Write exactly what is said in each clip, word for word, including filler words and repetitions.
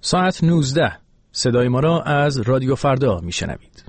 ساعت نوزده. صدای ما را از رادیو فردا میشنوید.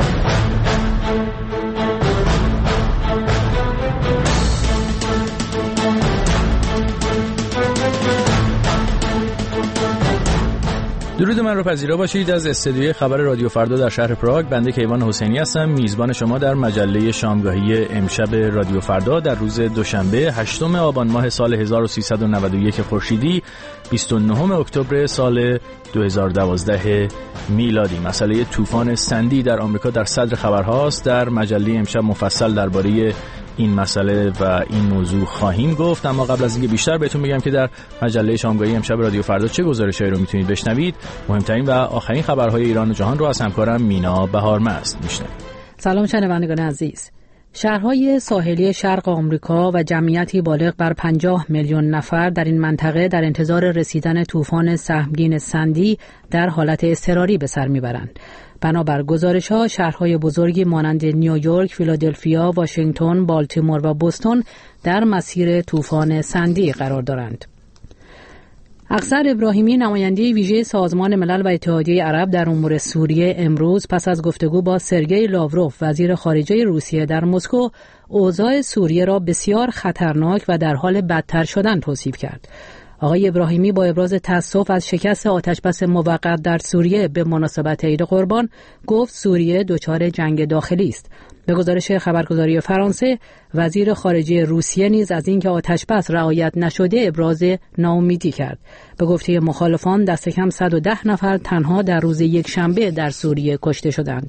درود من رو پذیرا باشید. از استدیوی خبر رادیو فردا در شهر پراگ بنده کیوان حسینی هستم، میزبان شما در مجله شامگاهی امشب رادیو فردا در روز دوشنبه هشتم آبان ماه سال هزار و سیصد و نود و یک خورشیدی، بیست و نهم اکتبر سال دو هزار و دوازده میلادی. مسئله طوفان سندی در آمریکا در صدر خبرهاست. در مجله امشب مفصل درباره این مسئله و این موضوع خواهیم گفت، اما قبل از اینکه بیشتر بهتون بگم که در مجله شامگاهی امشب رادیو فردا چه گزارشایی رو میتونید بشنوید، مهمترین و آخرین خبرهای ایران و جهان رو از همکارم مینا بهارمست میشنوید. سلام شنوندگان عزیز. شهرهای ساحلی شرق آمریکا و جمعیتی بالغ بر پنجاه میلیون نفر در این منطقه در انتظار رسیدن طوفان سهمگین سندی در حالت اضطراری به سر میبرند. بنابر گزارش‌ها شهرهای بزرگی مانند نیویورک، فیلادلفیا، واشنگتن، بالتیمور و بوستون در مسیر طوفان سندی قرار دارند. اخضر ابراهیمی نماینده ویژه سازمان ملل و اتحادیه عرب در امور سوریه امروز پس از گفتگو با سرگئی لاوروف وزیر خارجه روسیه در مسکو اوضاع سوریه را بسیار خطرناک و در حال بدتر شدن توصیف کرد. آقای ابراهیمی با ابراز تأسف از شکست آتشبس موقت در سوریه به مناسبت عید قربان گفت سوریه دچار جنگ داخلی است. به گزارش خبرگزاری فرانسه، وزیر خارجه روسیه نیز از اینکه آتشبس رعایت نشده ابراز ناامیدی کرد. به گفته مخالفان دست کم صد و ده نفر تنها در روز یک شنبه در سوریه کشته شدند.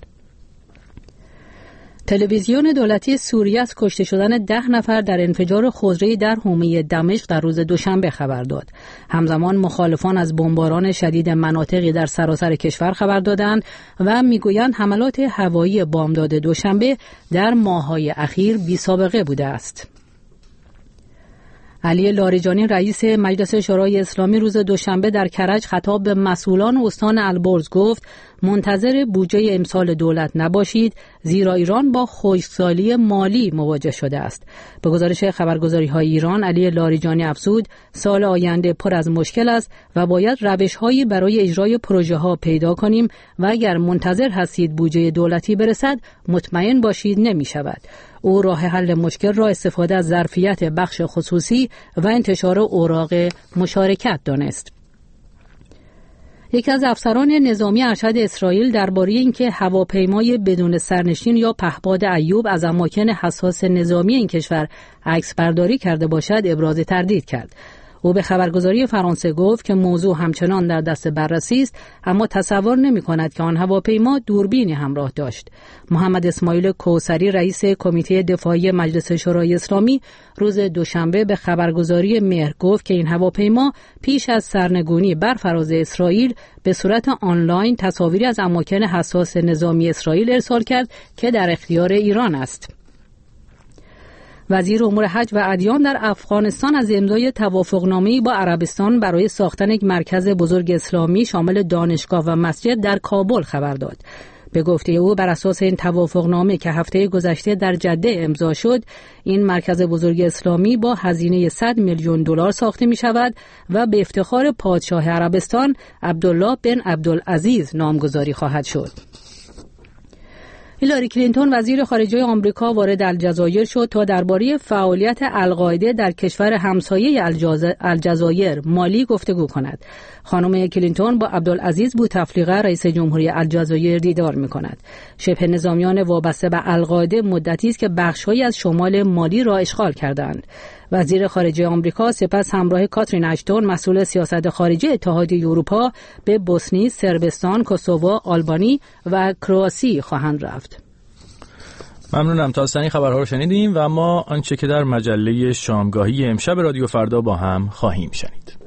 تلویزیون دولتی سوریه از کشته شدن ده نفر در انفجار خودرویی در حومه دمشق در روز دوشنبه خبر داد. همزمان مخالفان از بمباران شدید مناطقی در سراسر کشور خبر دادند و میگویند حملات هوایی بامداد دوشنبه در ماه‌های اخیر بی‌سابقه بوده است. علی لاریجانی رئیس مجلس شورای اسلامی روز دوشنبه در کرج خطاب به مسئولان استان البرز گفت منتظر بودجه امسال دولت نباشید، زیرا ایران با خشکسالی مالی مواجه شده است. به گزارش خبرگزاری‌های ایران، علی لاریجانی افزود سال آینده پر از مشکل است و باید روش‌هایی برای اجرای پروژه‌ها پیدا کنیم و اگر منتظر هستید بودجه دولتی برسد مطمئن باشید نمی‌شود. او راه حل مشکل را استفاده از ظرفیت بخش خصوصی و انتشار اوراق مشارکت دانست. یکی از افسران نظامی ارشد اسرائیل درباره اینکه هواپیمای بدون سرنشین یا پهپاد ایوب از اماکن حساس نظامی این کشور عکس برداری کرده باشد ابراز تردید کرد. او به خبرگزاری فرانسه گفت که موضوع همچنان در دست بررسی است، اما تصور نمی کند که آن هواپیما دوربینی همراه داشت. محمد اسماعیل کوثری رئیس کمیته دفاعی مجلس شورای اسلامی روز دوشنبه به خبرگزاری مهر گفت که این هواپیما پیش از سرنگونی بر فراز اسرائیل به صورت آنلاین تصاویری از اماکن حساس نظامی اسرائیل ارسال کرد که در اختیار ایران است. وزیر امور حج و ادیان در افغانستان از امضای توافقنامه‌ای با عربستان برای ساختن یک مرکز بزرگ اسلامی شامل دانشگاه و مسجد در کابل خبر داد. به گفته او بر اساس این توافقنامه که هفته گذشته در جده امضا شد، این مرکز بزرگ اسلامی با هزینه صد میلیون دلار ساخته می شود و به افتخار پادشاه عربستان عبدالله بن عبدالعزیز نامگذاری خواهد شد. هیلاری کلینتون وزیر خارجه آمریکا وارد الجزایر شد تا درباره فعالیت القاعده در کشور همسایه الجزایر مالی گفتگو کند. خانم کلینتون با عبدالعزیز بوتفلیقه رئیس جمهوری الجزایر دیدار می‌کند. شبه نظامیان وابسته به القاعده مدتی است که بخش‌هایی از شمال مالی را اشغال کردند. وزیر خارجه آمریکا سپس همراه کاترین اشتون مسئول سیاست خارجی اتحادیه اروپا به بوسنی، صربستان، کوسوو، آلبانی و کرواسی خواهند رفت. ممنونم. تا این خبرها رو شنیدیم و اما آنچه که در مجله شامگاهی امشب رادیو فردا با هم خواهیم شنید.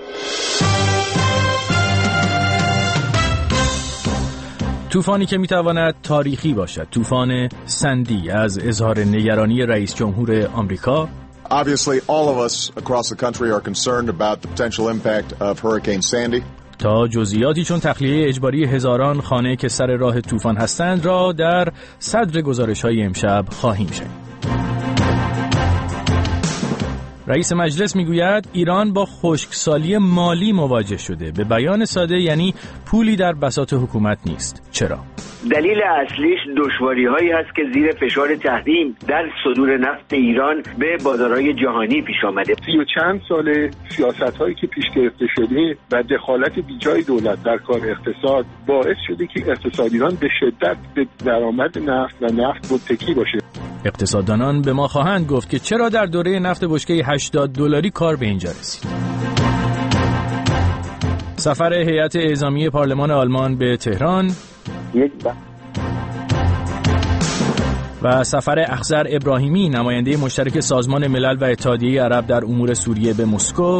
طوفانی که میتواند تاریخی باشد، طوفان سندی از اظهار نگرانی رئیس جمهور آمریکا. Obviously, all of us across the country are concerned about the potential impact of Hurricane Sandy. تا جزئیاتی چون تخلیه اجباری هزاران خانه که سر راه طوفان هستند را در صدر گزارش‌های امشب خواهیم شنید. رئیس مجلس میگوید ایران با خشکسالی مالی مواجه شده. به بیان ساده یعنی پولی در بساط حکومت نیست. چرا؟ دلیل اصلیش دشواری‌هایی هست که زیر فشار تحریم در صدور نفت ایران به بازارهای جهانی پیش آمده. سی و چند سال سیاست‌هایی که پیش گرفته شده و دخالت بیجای دولت در کار اقتصاد باعث شده که اقتصاد ایران به شدت به درآمد نفت و نفت متکی باشه. اقتصاددانان به ما خواهند گفت که چرا در دوره نفت بشکه هشتاد دلاری کار به اینجا رسید. سفر هیئت اعزامی پارلمان آلمان به تهران یک و سفر اخضر ابراهیمی نماینده مشترک سازمان ملل و اتحادیه عرب در امور سوریه به مسکو.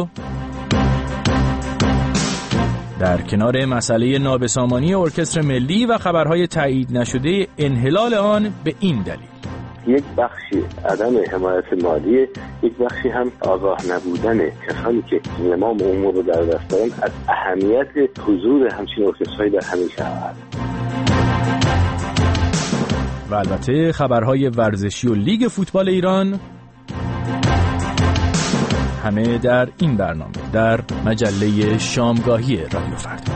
در کنار مسئله نابسامانی ارکستر ملی و خبرهای تایید نشده انحلال آن به این دلیل: یک بخشی عدم حمایت مالی، یک بخشی هم آگاه نبودن کسانی که زمام امور رو در دست دارن از اهمیت حضور همچین ارکسترهایی در همین شهر. و البته خبرهای ورزشی و لیگ فوتبال ایران همه در این برنامه، در مجله شامگاهی رادیو فردا.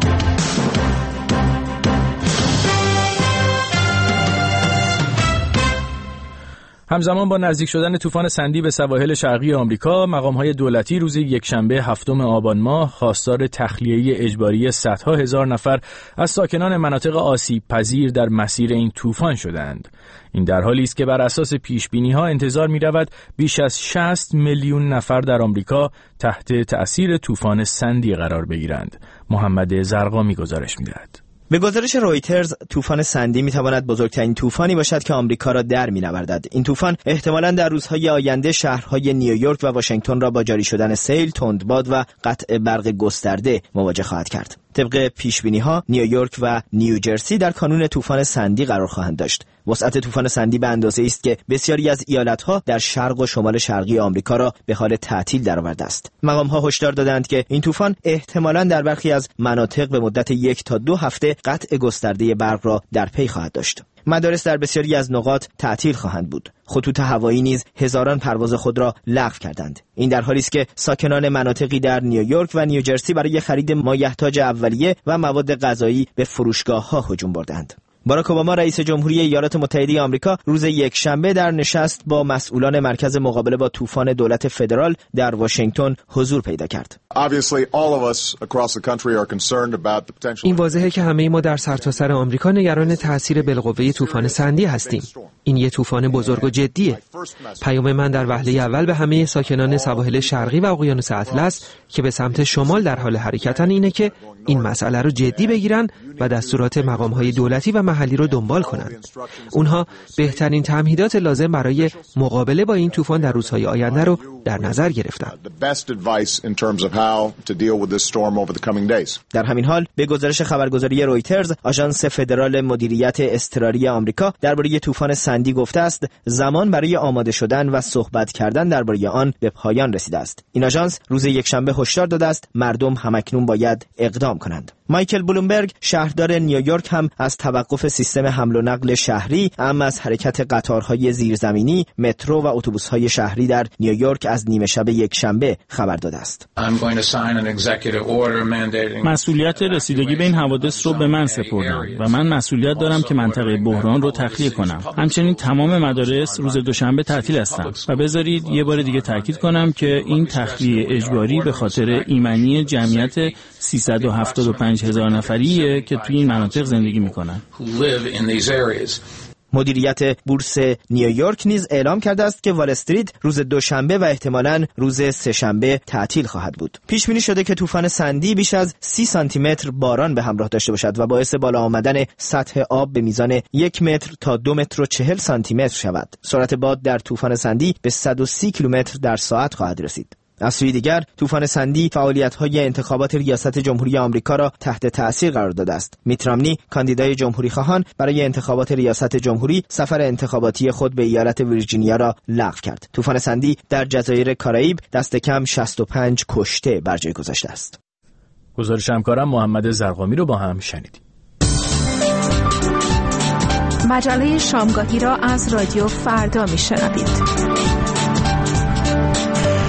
همزمان با نزدیک شدن طوفان سندی به سواحل شرقی آمریکا، مقام‌های دولتی روز یکشنبه هفتم آبان ماه خواستار تخلیه اجباری صدها هزار نفر از ساکنان مناطق آسیب پذیر در مسیر این طوفان شدند. این در حالی است که بر اساس پیش‌بینی‌ها انتظار می‌رود بیش از شصت میلیون نفر در آمریکا تحت تأثیر طوفان سندی قرار بگیرند. محمد زرقامی گزارش می‌دهد. به گزارش رویترز، طوفان سندی میتواند بزرگترین طوفانی باشد که آمریکا را در مینوردد. این طوفان احتمالاً در روزهای آینده شهرهای نیویورک و واشنگتن را با جاری شدن سیل، تندباد و قطع برق گسترده مواجه خواهد کرد. طبق پیش‌بینی‌ها نیویورک و نیوجرسی در کانون طوفان سندی قرار خواهند داشت. وسعت طوفان سندی به اندازه‌ای است که بسیاری از ایالت‌ها در شرق و شمال شرقی آمریکا را به حال تعطیل درآورده است. مقام‌ها هشدار دادند که این طوفان احتمالاً در برخی از مناطق به مدت یک تا دو هفته قطع گسترده برق را در پی خواهد داشت. مدارس در بسیاری از نقاط تعطیل خواهند بود. خطوط هوایی نیز هزاران پرواز خود را لغو کردند. این در حالی است که ساکنان مناطقی در نیویورک و نیوجرسی برای خرید مایحتاج اولیه و مواد غذایی به فروشگاه‌ها هجوم بردند. باراک اوباما رئیس جمهوری ایالات متحده آمریکا روز یکشنبه در نشست با مسئولان مرکز مقابله با طوفان دولت فدرال در واشنگتن حضور پیدا کرد. این واضحه که همه ما در سرتاسر آمریکا نگران تأثیر بالقوه طوفان سندی هستیم. این یه طوفان بزرگ و جدیه. پیام من در وهله اول به همه ساکنان سواحل شرقی و اقیانوس اطلس که به سمت شمال در حال حرکتن اینه که این مسئله رو جدی بگیرن و دستورات مقام‌های دولتی و محلی رو دنبال کنند. اونها بهترین تمهیدات لازم برای مقابله با این طوفان در روزهای آینده رو در نظر گرفتن. در همین حال به گزارش خبرگزاری رویترز، آژانس فدرال مدیریت اضطراری آمریکا درباره طوفان سندی گفته است زمان برای آماده شدن و صحبت کردن درباره آن به پایان رسیده است. این آژانس روز یکشنبه هشدار داده است مردم همکنون باید اقدام کنند. مایکل بلومبرگ شهردار نیویورک هم از توقف سیستم حمل و نقل شهری، اما از حرکت قطارهای زیرزمینی، مترو و اتوبوس‌های شهری در نیویورک از نیمه شب یکشنبه خبر داده است. مسئولیت رسیدگی به این حوادث رو به من سپردن و من مسئولیت دارم که منطقه بحران رو تخلیه کنم. همچنین تمام مدارس روز دوشنبه تعطیل هستند و بذارید یه بار دیگه تاکید کنم که این تخلیه اجباری به خاطر ایمنی جمعیت سیصد و هفتاد و پنج هزار نفریه که توی این مناطق زندگی میکنن. مدیریت بورس نیویورک نیز اعلام کرده است که وال استریت روز دوشنبه و احتمالاً روز سه‌شنبه تعطیل خواهد بود. پیش بینی شده که طوفان سندی بیش از سی سانتی متر باران به همراه داشته باشد و باعث بالا آمدن سطح آب به میزان یک متر تا دو متر و چهل سانتی متر شود. سرعت باد در طوفان سندی به صد و سی کیلومتر در ساعت خواهد رسید. از سوی دیگر طوفان سندی فعالیت‌های انتخابات ریاست جمهوری آمریکا را تحت تأثیر قرار داده است. میت رامنی کاندیدای جمهوری خواهان برای انتخابات ریاست جمهوری سفر انتخاباتی خود به ایالت ویرجینیا را لغو کرد. طوفان سندی در جزایر کارائیب دست کم شصت و پنج کشته بر جای گذاشته است. گزارش همکارم محمد زرقامی رو با هم شنیدیم. مجله شامگاهی را از رادیو فردا میشنوید.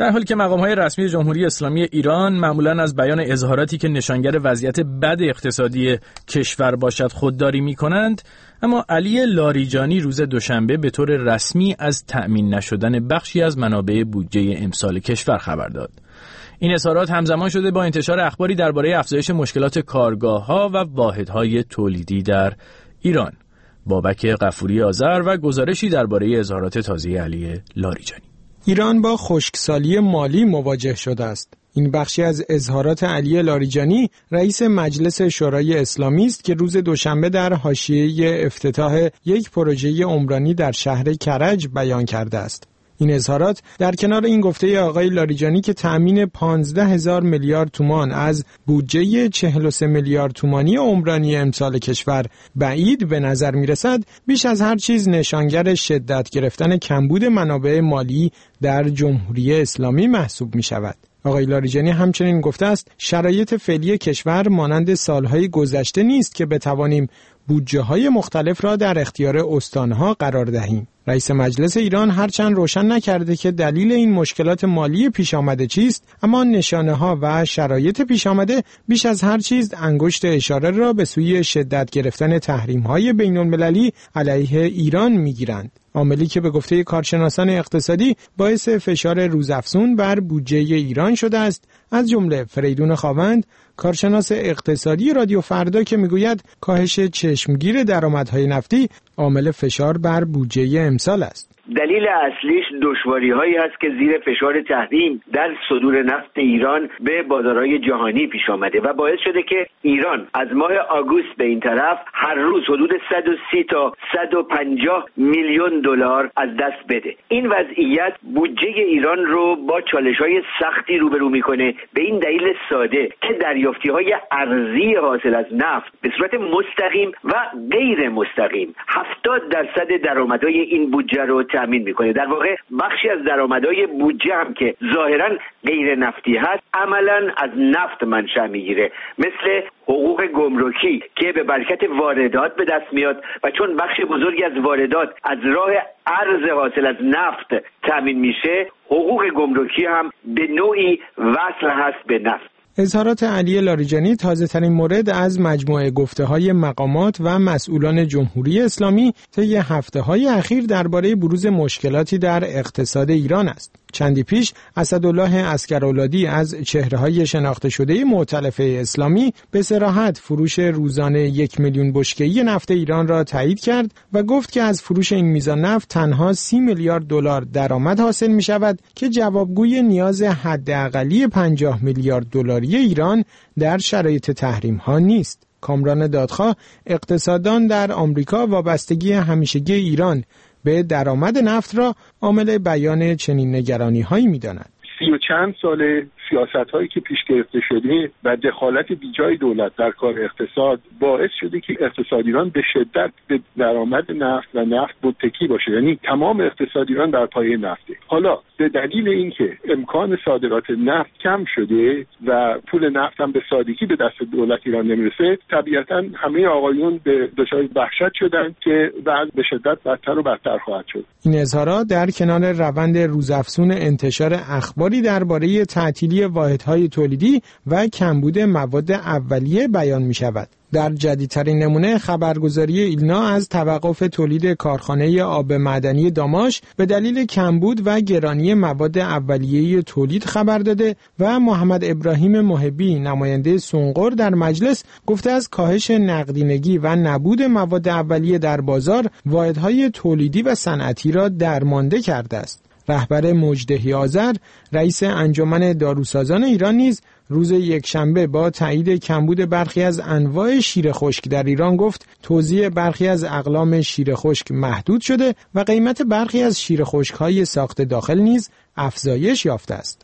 در حالی که مقام‌های رسمی جمهوری اسلامی ایران معمولاً از بیان اظهاراتی که نشانگر وضعیت بد اقتصادی کشور باشد خودداری می‌کنند، اما علی لاریجانی روز دوشنبه به طور رسمی از تأمین نشدن بخشی از منابع بودجه امسال کشور خبر داد. این اظهارات همزمان شده با انتشار اخباری درباره افزایش مشکلات کارگاه‌ها و واحدهای تولیدی در ایران. بابک غفوری آذر و گزارشی درباره اظهارات تازه علی لاریجانی. ایران با خشکسالی مالی مواجه شده است. این بخشی از اظهارات علی لاریجانی، رئیس مجلس شورای اسلامی است که روز دوشنبه در حاشیه افتتاح یک پروژه عمرانی در شهر کرج بیان کرده است. این اظهارات در کنار این گفته آقای لاریجانی که تأمین پانزده هزار میلیارد تومان از بودجه چهل و سه میلیارد تومانی عمرانی امسال کشور بعید به نظر می رسد، بیش از هر چیز نشانگر شدت گرفتن کمبود منابع مالی در جمهوری اسلامی محسوب می شود. آقای لاریجانی همچنین گفته است شرایط فعلی کشور مانند سالهای گذشته نیست که بتوانیم بودجه های مختلف را در اختیار استانها قرار دهیم. رئیس مجلس ایران هرچند روشن نکرده که دلیل این مشکلات مالی پیش آمده چیست، اما نشانه ها و شرایط پیش آمده بیش از هر چیز انگشت اشاره را به سوی شدت گرفتن تحریم های بین المللی علیه ایران میگیرند. عاملی که به گفته کارشناسان اقتصادی باعث فشار روزافزون بر بودجه ایران شده است، از جمله فریدون خاوند، کارشناس اقتصادی رادیو فردا، که میگوید کاهش چشمگیر درآمدهای نفتی عامل فشار بر بودجه امسال است. دلیل اصلیش دشواری‌هایی هست که زیر فشار تحریم در صدور نفت ایران به بازارهای جهانی پیش آمده و باعث شده که ایران از ماه آگوست به این طرف هر روز حدود صد و سی تا صد و پنجاه میلیون دلار از دست بده. این وضعیت بودجه ایران رو با چالش‌های سختی روبرو می‌کنه، به این دلیل ساده که دریافتی‌های ارزی حاصل از نفت به صورت مستقیم و غیر مستقیم هفتاد درصد درآمدهای این بودجه رو تامین میکنه. در واقع بخشی از درآمدهای بودجه هم که ظاهرا غیر نفتی هست عملا از نفت منشأ میگیره، مثل حقوق گمرکی که به برکت واردات به دست میاد و چون بخش بزرگی از واردات از راه ارز حاصل از نفت تامین میشه، حقوق گمرکی هم به نوعی وصل هست به نفت. اظهارات علی لاریجانی تازه‌ترین مورد از مجموعه گفته‌های مقامات و مسئولان جمهوری اسلامی طی هفته‌های اخیر درباره بروز مشکلاتی در اقتصاد ایران است. چندی پیش اسدالله عسکرولادی از چهره‌های شناخته شده مؤتلفه اسلامی به صراحت فروش روزانه یک میلیون بشکه‌ای نفت ایران را تایید کرد و گفت که از فروش این میزان نفت تنها سی میلیارد دلار درآمد حاصل می‌شود که جوابگوی نیاز حداقلی پنجاه میلیارد دلاری ایران در شرایط تحریم‌ها نیست. کامران دادخواه، اقتصاددان در آمریکا، وابستگی همیشگی ایران به درآمد نفت را عامل بیان چنین نگرانی‌هایی می‌داند. سی و چند ساله سیاست‌هایی که پیش گرفته شده و دخالت بیجای دولت در کار اقتصاد باعث شده که اقتصاد ایران به شدت به درآمد نفت و نفت متکی باشه، یعنی تمام اقتصاد ایران بر پایه نفته. حالا به دلیل اینکه امکان صادرات نفت کم شده و پول نفت هم به سادگی به دست دولت ایران نمیرسه، طبیعتاً همه آقایون به دچار وحشت شدن که بعد به شدت بدتر و بدتر خواهد شد. این اظهارات در کنار روند روزافزون انتشار اخباری درباره تعطیلی واحدهای تولیدی و کمبود مواد اولیه بیان می شود. در جدیدترین نمونه خبرگزاری ایلنا از توقف تولید کارخانه آب معدنی داماش به دلیل کمبود و گرانی مواد اولیه تولید خبر داده و محمد ابراهیم محبی نماینده سونقر در مجلس گفته از کاهش نقدینگی و نبود مواد اولیه در بازار واحدهای تولیدی و صنعتی را درمانده کرده است. رهبر مجدهی آذر، رئیس انجمن داروسازان ایران نیز روز یکشنبه با تایید کمبود برخی از انواع شیر خشک در ایران گفت توزیع برخی از اقلام شیر خشک محدود شده و قیمت برخی از شیر خشک‌های ساخت داخل نیز افزایش یافته است.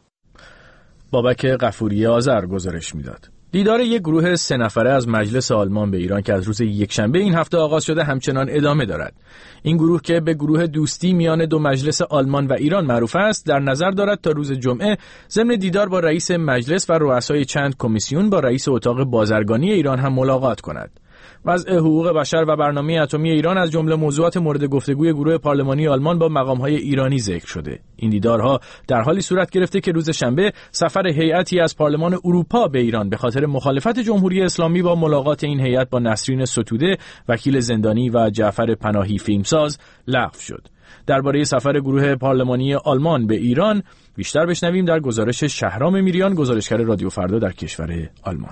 بابک غفوری آذر گزارش میداد. دیدار یک گروه سه نفره از مجلس آلمان به ایران که از روز یکشنبه این هفته آغاز شده همچنان ادامه دارد. این گروه که به گروه دوستی میان دو مجلس آلمان و ایران معروف است، در نظر دارد تا روز جمعه ضمن دیدار با رئیس مجلس و رؤسای چند کمیسیون با رئیس اتاق بازرگانی ایران هم ملاقات کند. وضع حقوق بشر و برنامه اتمی ایران از جمله موضوعات مورد گفتگوی گروه پارلمانی آلمان با مقام‌های ایرانی ذکر شده. این دیدارها در حالی صورت گرفته که روز شنبه سفر هیئتی از پارلمان اروپا به ایران به خاطر مخالفت جمهوری اسلامی با ملاقات این هیئت با نسرین ستوده، وکیل زندانی و جعفر پناهی فیلمساز لغو شد. درباره سفر گروه پارلمانی آلمان به ایران بیشتر بشنویم در گزارش شهرام میریان، گزارشگر رادیو فردا در کشور آلمان.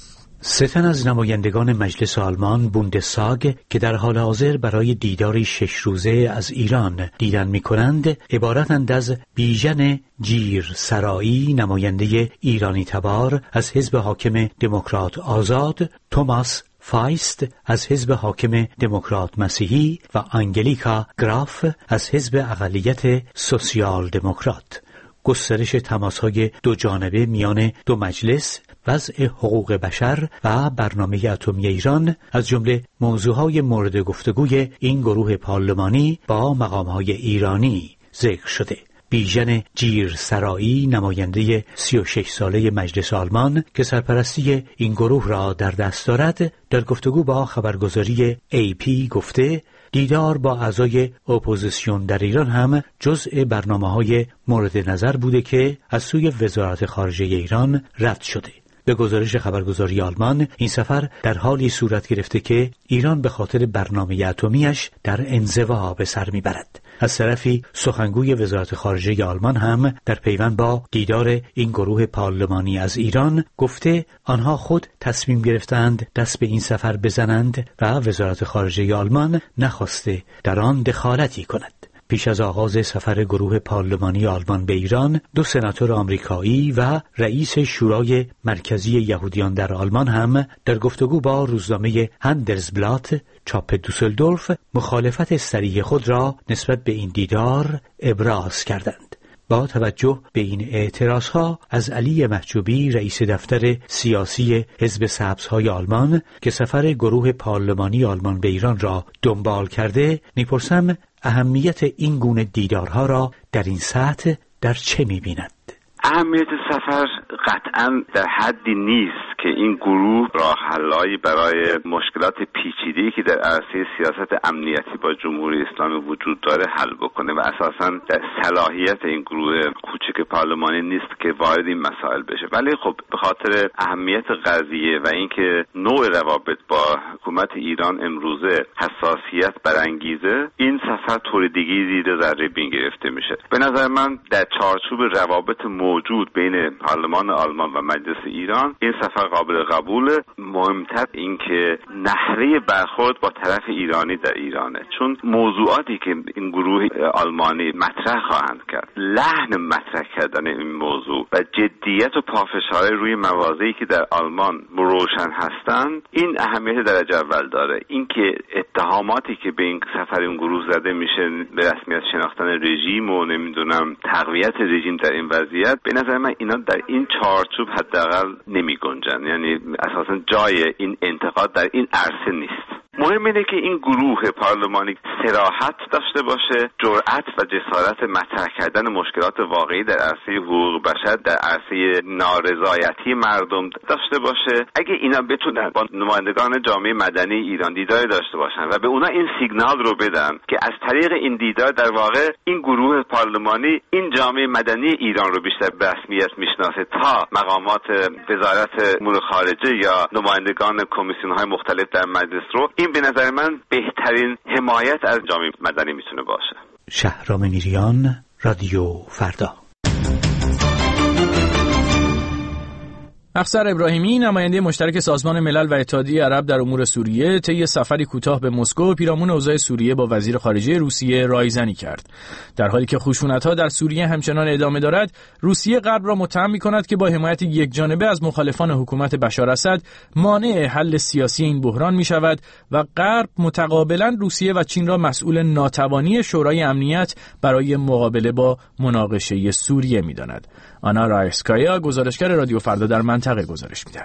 سه تن از نمایندگان مجلس آلمان بوندستاگ که در حال حاضر برای دیداری شش روزه از ایران دیدن می‌کنند، عبارتند از بیژن جیر سرایی نماینده ایرانی تبار از حزب حاکم دموکرات آزاد، توماس فایست از حزب حاکم دموکرات مسیحی و آنگلیکا گراف از حزب اقلیت سوسیال دموکرات. گسترش تماس‌های دو جانبه میان دو مجلس، وضع حقوق بشر و برنامه اتمی ایران از جمله موضوعهای مورد گفتگوی این گروه پارلمانی با مقام‌های ایرانی ذکر شده. بیژن جیر سرایی نماینده سی و شش ساله مجلس آلمان که سرپرستی این گروه را در دست دارد، در گفتگو با خبرگزاری ای پی گفته دیدار با اعضای اپوزیسیون در ایران هم جزء برنامه‌های مورد نظر بوده که از سوی وزارت خارجه ایران رد شده. به گزارش خبرگزاری آلمان، این سفر در حالی صورت گرفته که ایران به خاطر برنامه اتمیش در انزوا به سر میبرد. از طرفی سخنگوی وزارت خارجه آلمان هم در پیوند با دیدار این گروه پارلمانی از ایران گفته آنها خود تصمیم گرفتند دست به این سفر بزنند و وزارت خارجه آلمان نخواسته در آن دخالتی کند. پیش از آغاز سفر گروه پارلمانی آلمان به ایران، دو سناتور آمریکایی و رئیس شورای مرکزی یهودیان در آلمان هم در گفتگو با روزنامه هندلزبلات چاپ دوسلدورف مخالفت صریح خود را نسبت به این دیدار ابراز کردند. با توجه به این اعتراضها از علی محجوبی رئیس دفتر سیاسی حزب سبزهای آلمان که سفر گروه پارلمانی آلمان به ایران را دنبال کرده میپرسم اهمیت این گونه دیدارها را در این سطح در چه می‌بینند؟ اهمیت سفر قطعاً در حدی نیست که این گروه راه حل‌هایی برای مشکلات پیچیده‌ای که در عرصه سیاست امنیتی با جمهوری اسلامی وجود داره حل بکنه و اساساً در صلاحیت این گروه کوچک پارلمانی نیست که وارد این مسائل بشه. ولی خب به خاطر اهمیت قضیه و اینکه نوع روابط با حکومت ایران امروزه حساسیت برانگیزه، این سفر طور دیگه‌ای زیر ذره بین گرفته میشه. به نظر من در چارچوب روابط موجود بین پارلمان آلمان و مجلس ایران این سفر قابل قبوله. مهمتر این که نحوه برخورد با طرف ایرانی در ایرانه، چون موضوعاتی که این گروه آلمانی مطرح خواهند کرد، لحن مطرح کردن این موضوع و جدیت و پافشاری روی مواضعی که در آلمان روشن هستند، این اهمیت درجه اول داره. اینکه اتهاماتی که به این سفر این گروه زده میشه به رسمیت شناختن رژیم و نمیدونم تقویت رژیم در این وضعیت، به نظر من اینا در این چارچوب حداقل نمی گنجن، یعنی اساسا جای این انتقاد در این عرصه نیست. مهم اینه که این گروه پارلمانی صراحت داشته باشه، جرأت و جسارت مطرح کردن مشکلات واقعی در عرصه حقوق بشر، در عرصه نارضایتی مردم داشته باشه. اگه اینا بتونن با نمایندگان جامعه مدنی ایران دیدار داشته باشن و به اونا این سیگنال رو بدن که از طریق این دیدار در واقع این گروه پارلمانی این جامعه مدنی ایران رو بیشتر به رسمیت میشناسه تا مقامات وزارت امور خارجه یا نمایندگان کمیسیون‌های مختلف در مجلس رو، این به نظر من بهترین حمایت از جامعه مدنی میتونه باشه. شهرام میریان، رادیو فردا. افسر ابراهیمی، نماینده مشترک سازمان ملل و اتحادیه عرب در امور سوریه، طی سفری کوتاه به مسکو پیرامون اوضاع سوریه با وزیر خارجه روسیه رایزنی کرد. در حالی که خشونت‌ها در سوریه همچنان ادامه دارد، روسیه غرب را متهم می‌کند که با حمایت یکجانبه از مخالفان حکومت بشار اسد مانع حل سیاسی این بحران می‌شود و غرب متقابلاً روسیه و چین را مسئول ناتوانی شورای امنیت برای مقابله با مناقشه سوریه می‌داند. آنا رایسکایا، گزارشگر رادیو فردا در منطقه گزارش می‌دهد.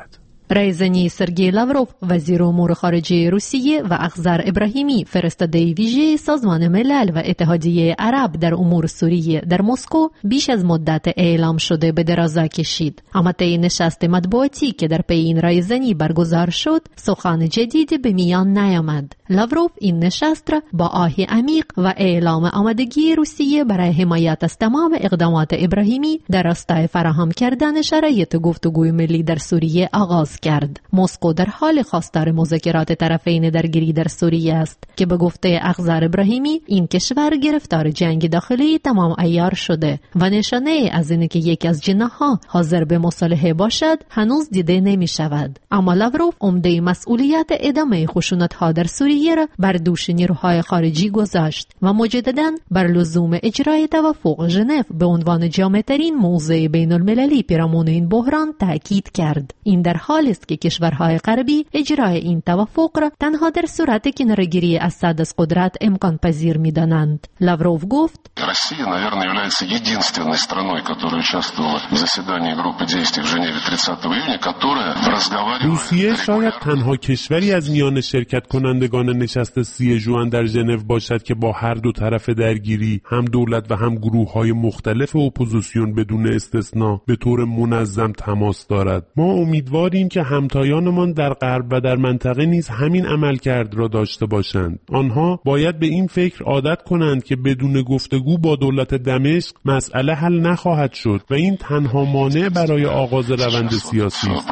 رایزنی سرگئی لاوروف وزیر امور خارجه روسیه و اخضر ابراهیمی فرستاده ویژه سازمان ملل و اتحادیه عرب در امور سوریه در مسکو بیش از مدت اعلام شده به درازا کشید. اما طی نشست مطبوعاتی که در پی این رایزنی برگزار شد سخن جدیدی به میان نیامد. لاوروف این نشست را با آهی عمیق و اعلام آمادگی روسیه برای حمایت از تمام اقدامات ابراهیمی در راستای فراهم کردن شرایط گفتگوی ملی در سوریه آغاز کرد. مسکو در حال خواستار مذاکرات طرفین درگیری در سوریه است که به گفته اخضر ابراهیمی این کشور گرفتار جنگ داخلی تمام عیار شده و نشانه از اینه که یکی از جناح‌ها حاضر به مصالحه باشد هنوز دیده نمی شود. اما لاوروف عمده مسئولیت ادامه خشونت‌ها در سوریه را بر دوش نیروهای خارجی گذاشت و مجدداً بر لزوم اجرای توافق ژنو به عنوان جامع‌ترین موضع بین‌المللی پیرامون این بحران تاکید کرد. این در حالی است که کشورهای غربی اجرای این توافق را تنها در صورت کناره‌گیری اسد از قدرت امکان پذیر می‌دانند. لاوروف گفت: Россия, наверное, является единственной страной, которая участвовала в заседании группы действий в Женеве тридцатого июня, которая разговаривала. روسیه شاید تنها کشوری از میان شرکت کنندگان نشست سی ژوئن در ژنو باشد که با هر دو طرف درگیری، هم دولت و هم گروه‌های مختلف اپوزیسیون بدون استثنا به طور منظم تماس دارد. ما امیدواریم که همتایانمان در غرب و در منطقه نیز همین عملکرد را داشته باشند. آنها باید به این فکر عادت کنند که بدون گفتگو با دولت دمشق مسئله حل نخواهد شد و این تنها مانع برای آغاز روند سیاسی است.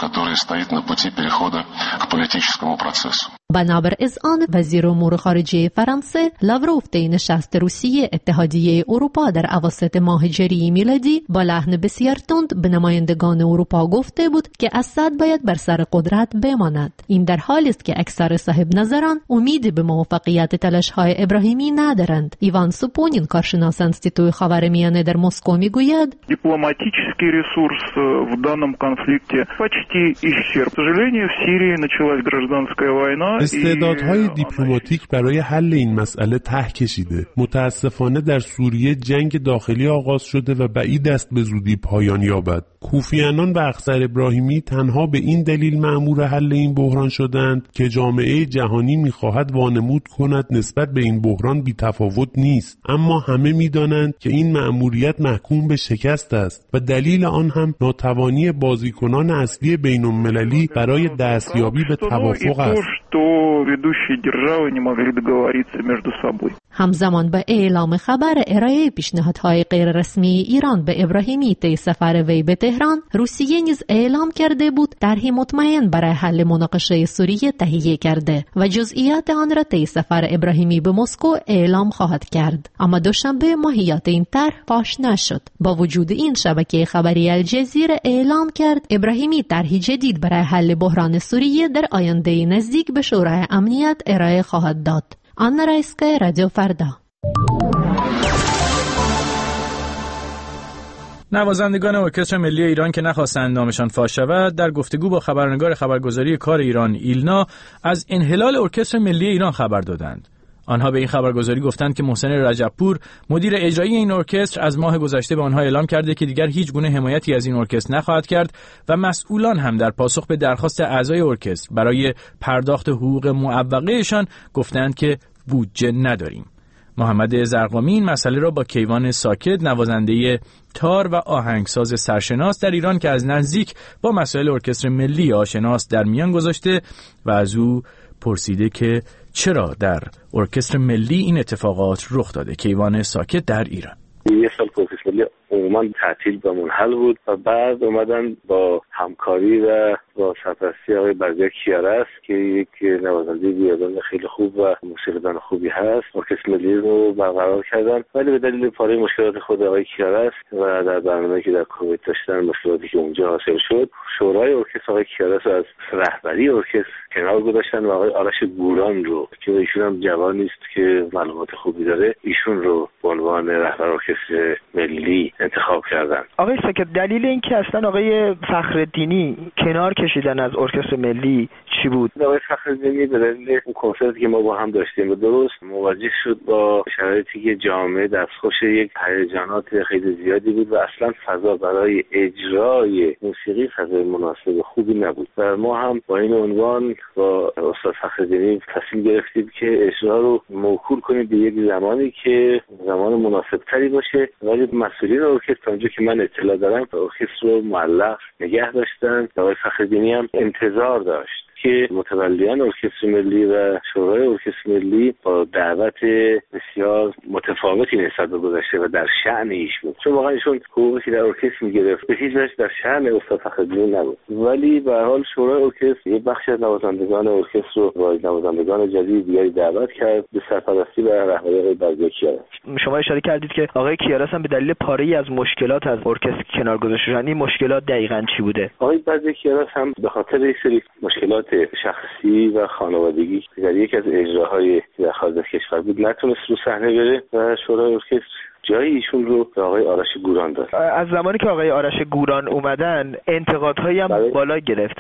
بنابر اذعان وزیر امور خارجه فرانسه، لاوروف طی نشست روسیه اتحادیه اروپا در اواسط ماه ژوئیه میلادی با لحن بسیار تند به نمایندگان اروپا گفته بود که اسد باید بر سر قدرت بماند. این در حالی است که اکثر صاحب نظران امیدی به موفقیت تلاش‌های ابراهیمی ندارند. ایوان سوپونین کارشناس انستیتوی خاورمیانه در مسکو میگوید: дипломатический ресурс в данном конфликте почти исчерпан. К сожалению, в Сирии началась гражданская война. استعدادهای دیپلماتیک برای حل این مسئله ته کشیده. متاسفانه در سوریه جنگ داخلی آغاز شده و بعید است به زودی پایان یابد. کوفیانان و اخضر ابراهیمی تنها به این دلیل مأمور حل این بحران شدند که جامعه جهانی می‌خواهد وانمود کند نسبت به این بحران بی‌تفاوت نیست، اما همه می‌دانند که این مأموریت محکوم به شکست است و دلیل آن هم ناتوانی بازیکنان اصلی بین‌المللی برای دستیابی به توافق است. همزمان با اعلام خبر ارائه پیشنهادهای غیررسمی ایران به ابراهیمی طی سفر وی به تهران، روسیه نیز اعلام کرده بود طرحی مطمئن برای حل مناقشه سوریه تهیه کرده و جزئیات آن را طی سفر ابراهیمی به مسکو اعلام خواهد کرد. اما دوشنبه ماهیت این طرح فاش نشد. با وجود این، شبکه خبری الجزیره اعلام کرد ابراهیمی طرحی جدید برای حل بحران سوریه در آینده نزدیک به شورای امنیت ارائه خواهد داد. آنا رایسکا، رادیو فردا. نوازندگان ارکستر ملی ایران که نخواستند نامشان فاش شود، در گفتگو با خبرنگار خبرگزاری کار ایران ایلنا از انحلال ارکستر ملی ایران خبر دادند. آنها به این خبرگزاری گفتند که محسن رجبپور، مدیر اجرایی این ارکستر، از ماه گذشته به آنها اعلام کرده که دیگر هیچ گونه حمایتی از این ارکستر نخواهد کرد و مسئولان هم در پاسخ به درخواست اعضای ارکستر برای پرداخت حقوق معوقه‌شان گفتند که بودجه نداریم. محمد زرقامی این مسئله را با کیوان ساکت، نوازنده تار و آهنگساز سرشناس در ایران که از نزدیک با مسائل ارکستر ملی آشناست، در میان گذاشته و از او پرسیده که چرا در ارکستر ملی این اتفاقات رخ داده. کیوان ساکت در ایران: یه سال ارکستر ملی عموما تعطیل و منحل بود و بعد اومدن با همکاری و با سرپرستی آقای بردیا کیارست که یک نوازنده ویولن خیلی خوب و موسیقیدان خوبی هست، ارکستر ملی رو برقرار کردن، ولی به دلیل پاره مشکلات خود آقای کیارست و در برنامه‌ای که در کویت داشتن، مشکلاتی که اونجا حاصل شد، شورای ارکستر آقای کیارست از رهبری ارکستر کنار گذاشتن و آقای آرش گوران رو که ایشون هم جوانی است که معلومات خوبی داره، ایشون رو به عنوان رهبر ارکستر ملی انتخاب کردن. آقای ساکت، دلیل این که اصلا آقای فخرالدینی کنار کشیدن از ارکستر ملی چی بود؟ آقای فخرالدینی به دلیل اون کنسرتی که ما با هم داشتیم و درست مواجه شد با شرایطی که جامعه دستخوش یک هیجانات خیلی زیادی بود و اصلا فضا برای اجرای موسیقی فضای مناسب خوبی نبود. و ما هم با این عنوان با استاد فخرالدینی تصمیم گرفتیم که اجرا رو موکول کنیم به یک زمانی که زمان مناسب تری باشه، ولی مسئولین ارکستر اونجا که من اطلاع دارم ارکستر رو معلق نگه داشتن. آقای فخرالدینی هم انتظار داشت که متولیان ارکستر ملی و شورای ارکستر ملی با دعوت بسیار متفاوتی نسبت به گذشته و در شأن ایشون، چون واقعا ایشون حقوقی که در ارکستر می‌گرفت به هیچ وجه در شأن استاد فخرالدینی نبود، ولی به هر حال شورای ارکستر یک بخش از نوازندگان ارکستر رو با نوازندگان جدید دیگری دعوت کرد به سرپرستی و رهبری آقای بردیا کیارش. شما اشاره کردید که آقای کیارش هم به دلیل پاره‌ای از مشکلات از ارکستر کنار گذاشته شدن. این مشکلات دقیقاً چی بوده؟ آقای بردیا کیارش هم به خاطر یک سری مشکلات شخصی و خانوادگی در یک از اجراهای در خارج از کشور بود نتونست رو صحنه بره و شورای ارکستر جای ایشون رو به آقای آرش گوران داد. از زمانی که آقای آرش گوران اومدن انتقادهایی هم برای... بالا گرفت.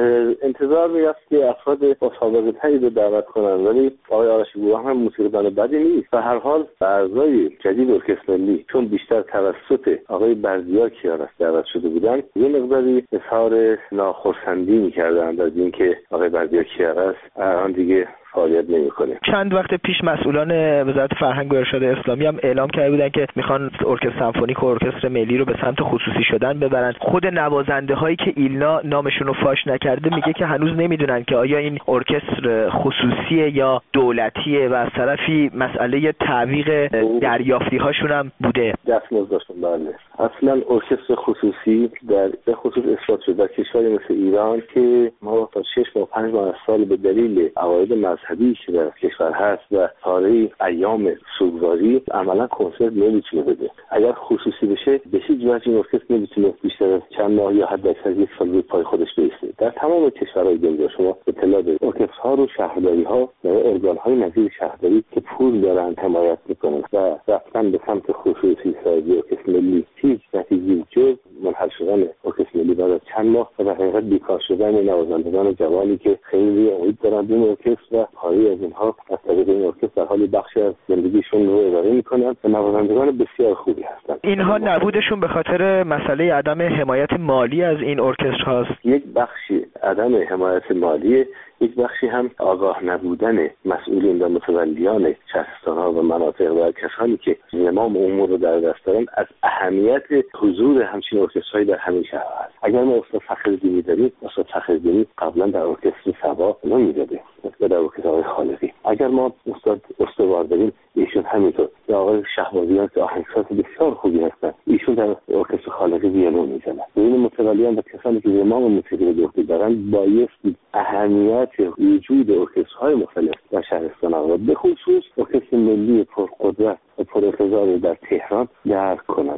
انتظار می‌رفت که افراد با سابقه تری رو دعوت کنن، ولی آقای آرش گوران هم موسیقیدان بدی نیست و هر حال اعضای جدید ارکستر ملی چون بیشتر توسط آقای بردیا کیارش دعوت شده بودن یه مقداری اظهار ناخرسندی می‌کردند از اینکه آقای بردیا کیارش الان دیگه فعالیت نمی‌کنه. چند وقت پیش مسئولان وزارت فرهنگ و ارشاد اسلامی هم اعلام کرده بودن که میخوان ارکستر سمفونیک و ارکستر ملی رو به سمت خصوصی شدن ببرن. خود نوازنده هایی که ایلنا نامشون رو فاش نکرده میگه که هنوز نمیدونن که آیا این ارکستر خصوصیه یا دولتیه و از طرفی مسئله تعویق دریافتی هاشون هم بوده. دستمزدشون بله. اصلا ارکستر خصوصی در به خصوص اثبات شده در کشوری مثل ایران که ما تا شش ماه پنج ماه سال به دلیل عواید مذهبی که در کشور هست و پاره ایام سوگواری عملا کنسرت نمیتونه بده. اگر خصوصی بشه به هیچ وجه این ارکستر نمیتونه بیشتر از چند ماه یا حد اکثر یک سال روی پای خودش بیسته. در تمام کشورهای دنیا شما اطلاع دارید ارکسترها رو شهرداری‌ها و ارگان‌های نظیر شهرداری که پول دارن حمایت میکنن و رفتن به سمت خصوصی سازی ارکستر ملی هیچ نتیجه‌ای جز منحل شدن ارکستر ملی بعد از چند ماه و در حقیقت بیکار شدن نوازندگان جوانی که خیلی امید دارن به ارکستر و پاری از اینها از طریق این ارکستر در حال بخشی از زندگیشون رو اداره میکنن و نوازندگان بسیار خوبی هستند. اینها نبودشون به خاطر مسئله عدم حمایت مالی از این ارکستر هاست. یک بخشی عدم حمایت مالی، یک بخشی هم آگاه نبودن مسئولین و متولیان شهرستان‌ها و مناطق و کسانی که زمام امور رو در دست دارن از اهمیت حضور همچین ارکسترهایی در همین شهرها هست. اگر ما استاد فخرالدینی داریم، استاد فخرالدینی قبلا در ارکستر سبا نمی‌داده و در ارکستر آقای خالقی. اگر ما استاد استوار داریم ایشون همینطور. یا آقای شهبازیان که آهنگساز بسیار خوبی هستن ایشون در ارکستر خالقی ویولون میزنن. این متولیان و کسانی که زمام موسیقی رو دارن بایستی اهمیت وجود ارکسترهای مختلف در شهرستان‌ها و به خصوص ارکستر ملی پرقدرت و پرافتضار در تهران درک کنند.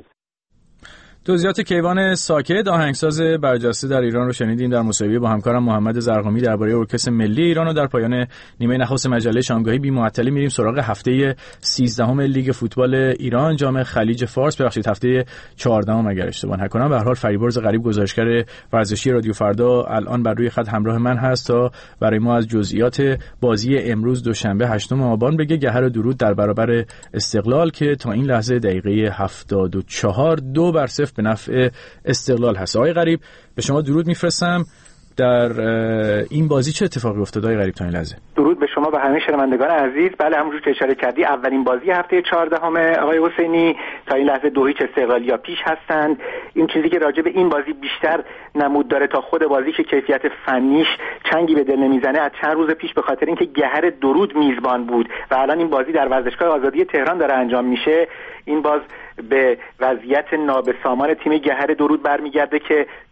توضیحات کیوان ساکت آهنگساز برجسته در ایران رو شنیدیم در مصاحبه با همکارم محمد زرقامی درباره ارکستر ملی ایران و در پایان نیمه نخست مجله شامگاهی بی معطلی میریم سراغ هفته سیزدهم لیگ فوتبال ایران جام خلیج فارس، ببخشید هفته چهاردهم اگر اشتباه نکنم. به هر حال فریبرز غریب گزارشگر ورزشی رادیو فردا الان بر روی خط همراه من هست تا برای ما از جزئیات بازی امروز دوشنبه هشتم آبان بگه. گهر درود در برابر استقلال که تا این لحظه دقیقه هفتاد و چهار دو بر صفر به نفع استقلال هست. آقای غریب به شما درود میفرستم. در این بازی چه اتفاقی افتاد آقای غریب تا این لحظه؟ درود به شما و همه شنوندگان عزیز. بله همونجور که اشاره کردی اولین بازی هفته چهاردهم آقای حسینی تا این لحظه دو هیچ استقلالیا پیش هستند. این چیزی که راجع به این بازی بیشتر نمود داره تا خود بازی که کیفیت فنیش چنگی به دل نمیزنه از چند روز پیش به خاطر اینکه گهر درود میزبان بود و الان این بازی در ورزشگاه آزادی تهران داره انجام میشه. این باز به وضعیت نابسامان تیم گهر درود برمیگرده که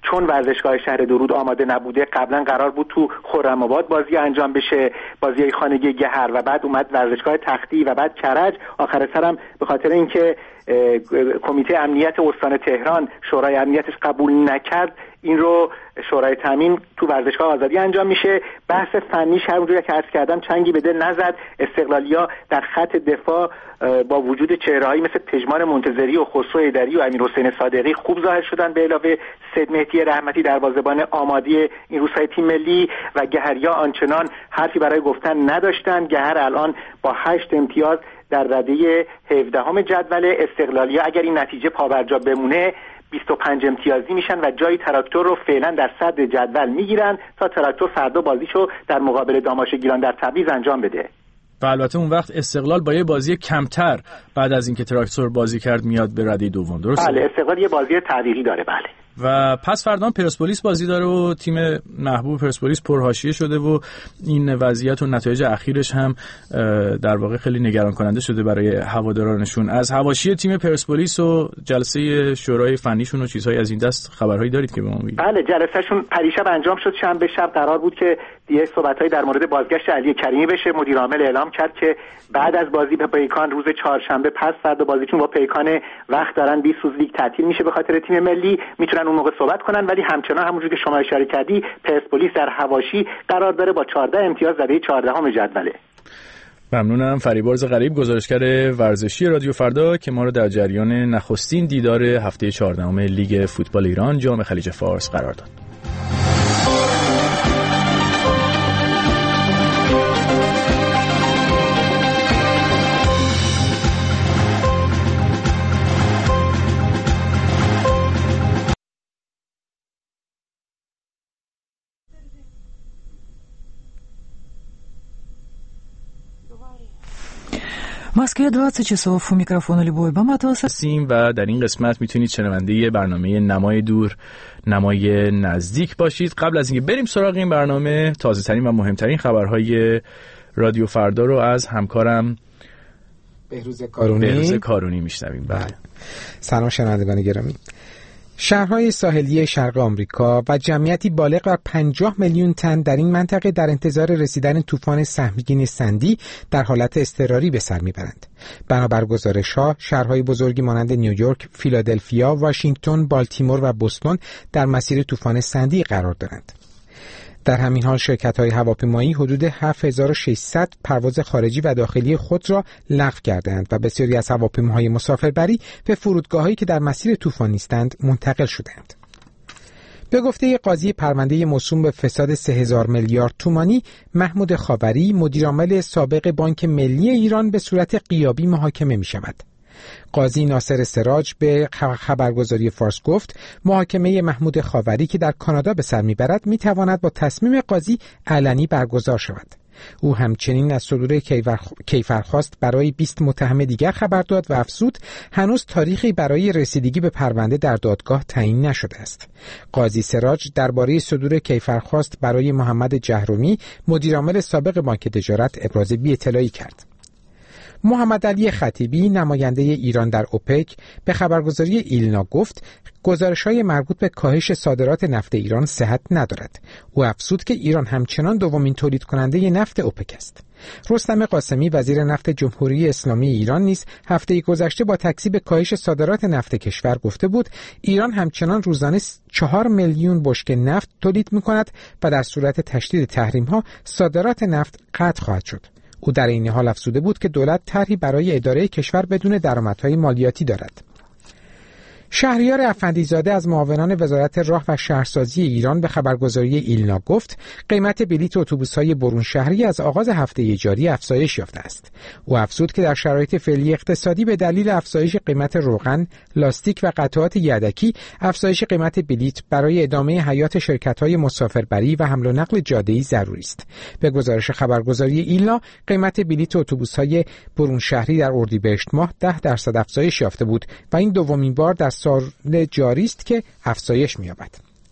چون ورزشگاه شهر درود آماده نبوده، قبلا قرار بود تو خرم‌آباد بازی انجام بشه، بازی خانگی گهر، و بعد اومد ورزشگاه تختی و بعد کرج. آخر سرم به خاطر اینکه کمیته امنیت استان تهران شورای امنیتش قبول نکرد، این رو شورای تامین تو ورزشگاه آزادی انجام میشه. بحث فنیش همونجوری که عرض کردم چنگی به دل نزد. استقلالیا در خط دفاع با وجود چهره‌هایی مثل پژمان منتظری و خسرو ایدری و امیرحسین صادقی خوب ظاهر شدن، به علاوه سید مهدی رحمتی دروازه‌بان آماده این روزهای تیم ملی، و گهریا آنچنان حرفی برای گفتن نداشتن. گهر الان با هشت امتیاز در رده هفدهم جدول. استقلالیا اگر این نتیجه پابرجا بمونه بیست و پنج امتیازی میشن و جای تراکتور رو فعلا در صدر جدول میگیرن تا تراکتور فردا بازیشو در مقابل داماش گیلان در تبریز انجام بده. و البته اون وقت استقلال با یه بازی کمتر بعد از اینکه تراکتور بازی کرد میاد به رده دوم، درسته؟ بله، استقلال یه بازی تعویقی داره. بله. و پس فردا پرسپولیس بازی داره و تیم محبوب پرسپولیس پرحاشیه شده و این وضعیت و نتایج اخیرش هم در واقع خیلی نگران کننده شده برای هوادارانشون. از حواشی تیم پرسپولیس و جلسه شورای فنیشون و چیزهای از این دست خبرهایی دارید که به ما میگید؟ بله، جلسهشون پریشب انجام شد. شنبه شب قرار بود که دیگه صحبت‌هایی در مورد بازگشت علی کریمی بشه. مدیر عامل اعلام کرد که بعد از بازی به پیکان روز چهارشنبه پس فردا بازیشون با پیکان وقت دارن، بیست روز لیگ تعطیل میشه به خاطر تیم ملی، میتونن اون موقع صحبت کنن. ولی همچنان همونجوری که شما اشاره کردی پرسپولیس در حواشی قرار داره با چهارده امتیاز رده چهاردهم جدوله. ممنونم. فریبرز غریب، گزارشگر ورزشی رادیو فردا، که ما رو در جریان نخستین دیدار هفته چهاردهم لیگ فوتبال ایران جام خلیج فارس قرار داد. В Москве двадцать часов. У микрофона Любовь Баматова. سیم و در این قسمت میتونید شنونده برنامه نمای دور نمای نزدیک باشید. قبل از اینکه بریم سراغ این برنامه، تازه ترین و مهمترین خبرهای رادیو فردا رو از همکارم بهروز کارونی بهروز کارونی میشنویم. بله. سلام شنوندگان گرامی. شهرهای ساحلی شرق آمریکا و جمعیتی بالغ بر پنجاه میلیون تن در این منطقه در انتظار رسیدن طوفان سهمگین سندی در حالت اضطراری به سر میبرند. بنابر گزارش‌ها، شهرهای بزرگی مانند نیویورک، فیلادلفیا، واشنگتن، بالتیمور و بوستون در مسیر طوفان سندی قرار دارند. در همین حال شرکت‌های هواپیمایی حدود هفت هزار و ششصد پرواز خارجی و داخلی خود را لغو کردند و بسیاری از هواپیماهای مسافربری به فرودگاه‌هایی که در مسیر طوفان نیستند منتقل شدند. به گفته قاضی پرونده موسوم به فساد سه هزار میلیارد تومانی، محمود خاوری، مدیرعامل سابق بانک ملی ایران، به صورت غیابی محاکمه می‌شود. قاضی ناصر سراج به خبرگزاری فارس گفت محاکمه محمود خاوری که در کانادا به سر میبرد میتواند با تصمیم قاضی علنی برگزار شود. او همچنین از صدور کیفرخواست برای بیست متهم دیگر خبر داد و افزود هنوز تاریخی برای رسیدگی به پرونده در دادگاه تعیین نشده است. قاضی سراج درباره صدور کیفرخواست برای محمد جهرومی، مدیرعامل سابق بانک تجارت، ابراز بی‌اطلاعی کرد. محمد علی خطیبی، نماینده ایران در اوپک، به خبرگزاری ایلنا گفت گزارش‌های مربوط به کاهش صادرات نفت ایران صحت ندارد. او افزود که ایران همچنان دومین تولید کننده نفت اوپک است. رستم قاسمی، وزیر نفت جمهوری اسلامی ایران، نیز هفته گذشته با تکذیب کاهش صادرات نفت کشور گفته بود ایران همچنان روزانه چهار میلیون بشکه نفت تولید می‌کند و در صورت تشدید تحریم‌ها صادرات نفت قطع خواهد شد. او در این حال افزوده بود که دولت طرحی برای اداره کشور بدون درآمدهای مالیاتی دارد. شهریار افندیزاده از معاونان وزارت راه و شهرسازی ایران به خبرگزاری ایلنا گفت قیمت بلیط اتوبوس‌های برون شهری از آغاز هفته جاری افزایش یافته است. او افزود که در شرایط فعلی اقتصادی به دلیل افزایش قیمت روغن، لاستیک و قطعات یدکی، افزایش قیمت بلیط برای ادامه حیات شرکت‌های مسافربری و حمل و نقل جاده‌ای ضروری است. به گزارش خبرگزاری ایلنا، قیمت بلیط اتوبوس‌های برون شهری در اردیبهشت ماه ده درصد افزایش یافته بود و این دومین بار در سال جاری است که افزایش می‌یابد.